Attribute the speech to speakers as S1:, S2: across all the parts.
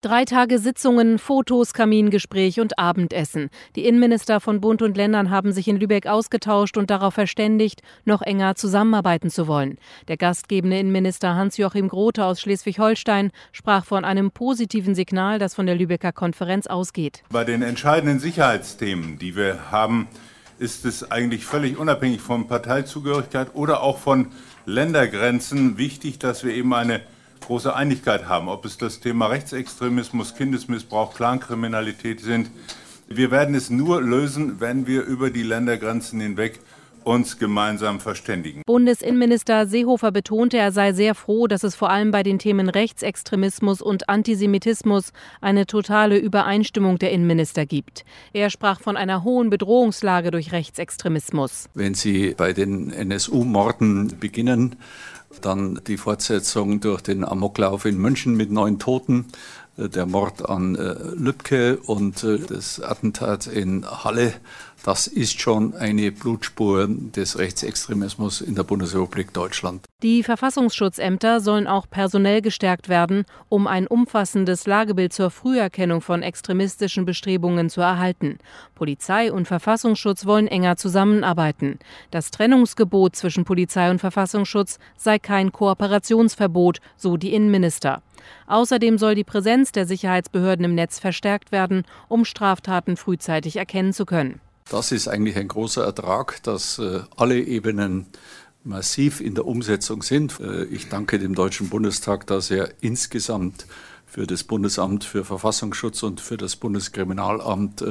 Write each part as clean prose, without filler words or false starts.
S1: 3 Tage Sitzungen, Fotos, Kamingespräch und Abendessen. Die Innenminister von Bund und Ländern haben sich in Lübeck ausgetauscht und darauf verständigt, noch enger zusammenarbeiten zu wollen. Der gastgebende Innenminister Hans-Joachim Grote aus Schleswig-Holstein sprach von einem positiven Signal, das von der Lübecker Konferenz ausgeht.
S2: Bei den entscheidenden Sicherheitsthemen, die wir haben, ist es eigentlich völlig unabhängig von Parteizugehörigkeit oder auch von Ländergrenzen wichtig, dass wir eben eine große Einigkeit haben, ob es das Thema Rechtsextremismus, Kindesmissbrauch, Clankriminalität sind. Wir werden es nur lösen, wenn wir über die Ländergrenzen hinweg uns gemeinsam verständigen.
S1: Bundesinnenminister Seehofer betonte, er sei sehr froh, dass es vor allem bei den Themen Rechtsextremismus und Antisemitismus eine totale Übereinstimmung der Innenminister gibt. Er sprach von einer hohen Bedrohungslage durch Rechtsextremismus.
S3: Wenn Sie bei den NSU-Morden beginnen, dann die Fortsetzung durch den Amoklauf in München mit 9 Toten, der Mord an Lübcke und das Attentat in Halle. Das ist schon eine Blutspur des Rechtsextremismus in der Bundesrepublik Deutschland.
S1: Die Verfassungsschutzämter sollen auch personell gestärkt werden, um ein umfassendes Lagebild zur Früherkennung von extremistischen Bestrebungen zu erhalten. Polizei und Verfassungsschutz wollen enger zusammenarbeiten. Das Trennungsgebot zwischen Polizei und Verfassungsschutz sei kein Kooperationsverbot, so die Innenminister. Außerdem soll die Präsenz der Sicherheitsbehörden im Netz verstärkt werden, um Straftaten frühzeitig erkennen zu können.
S3: Das ist eigentlich ein großer Ertrag, dass alle Ebenen massiv in der Umsetzung sind. Ich danke dem Deutschen Bundestag, dass er insgesamt für das Bundesamt für Verfassungsschutz und für das Bundeskriminalamt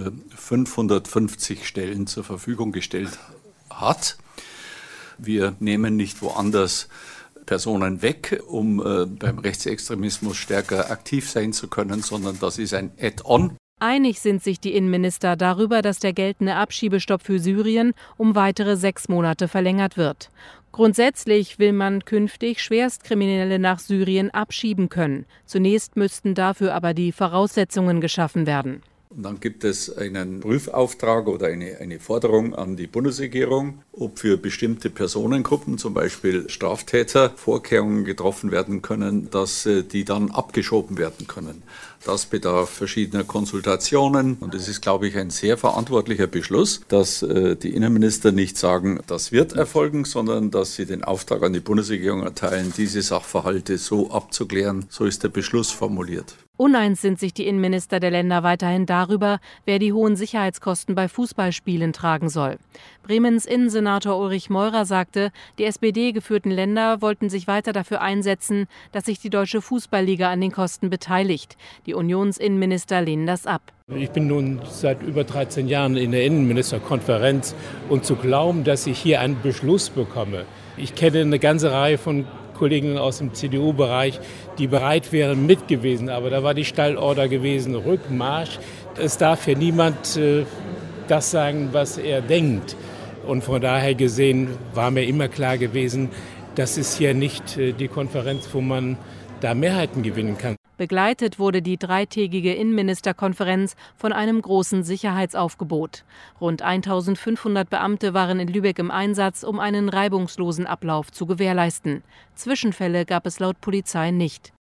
S3: 550 Stellen zur Verfügung gestellt hat. Wir nehmen nicht woanders Personen weg, um beim Rechtsextremismus stärker aktiv sein zu können, sondern das ist ein Add-on.
S1: Einig sind sich die Innenminister darüber, dass der geltende Abschiebestopp für Syrien um weitere 6 Monate verlängert wird. Grundsätzlich will man künftig Schwerstkriminelle nach Syrien abschieben können. Zunächst müssten dafür aber die Voraussetzungen geschaffen werden.
S3: Und dann gibt es einen Prüfauftrag oder eine Forderung an die Bundesregierung, ob für bestimmte Personengruppen, zum Beispiel Straftäter, Vorkehrungen getroffen werden können, dass die dann abgeschoben werden können. Das bedarf verschiedener Konsultationen und es ist, glaube ich, ein sehr verantwortlicher Beschluss, dass die Innenminister nicht sagen, das wird erfolgen, sondern dass sie den Auftrag an die Bundesregierung erteilen, diese Sachverhalte so abzuklären. So ist der Beschluss formuliert.
S1: Uneins sind sich die Innenminister der Länder weiterhin darüber, wer die hohen Sicherheitskosten bei Fußballspielen tragen soll. Bremens Innensenator Ulrich Meurer sagte, die SPD-geführten Länder wollten sich weiter dafür einsetzen, dass sich die Deutsche Fußballliga an den Kosten beteiligt. Die Unionsinnenminister lehnen das ab.
S4: Ich bin nun seit über 13 Jahren in der Innenministerkonferenz und zu glauben, dass ich hier einen Beschluss bekomme. Ich kenne eine ganze Reihe von Kollegen aus dem CDU-Bereich, die bereit wären, mit gewesen. Aber da war die Stallorder gewesen, Rückmarsch. Es darf hier niemand das sagen, was er denkt. Und von daher gesehen war mir immer klar gewesen, das ist hier nicht die Konferenz, wo man da Mehrheiten gewinnen kann.
S1: Begleitet wurde die 3-tägige Innenministerkonferenz von einem großen Sicherheitsaufgebot. Rund 1.500 Beamte waren in Lübeck im Einsatz, um einen reibungslosen Ablauf zu gewährleisten. Zwischenfälle gab es laut Polizei nicht.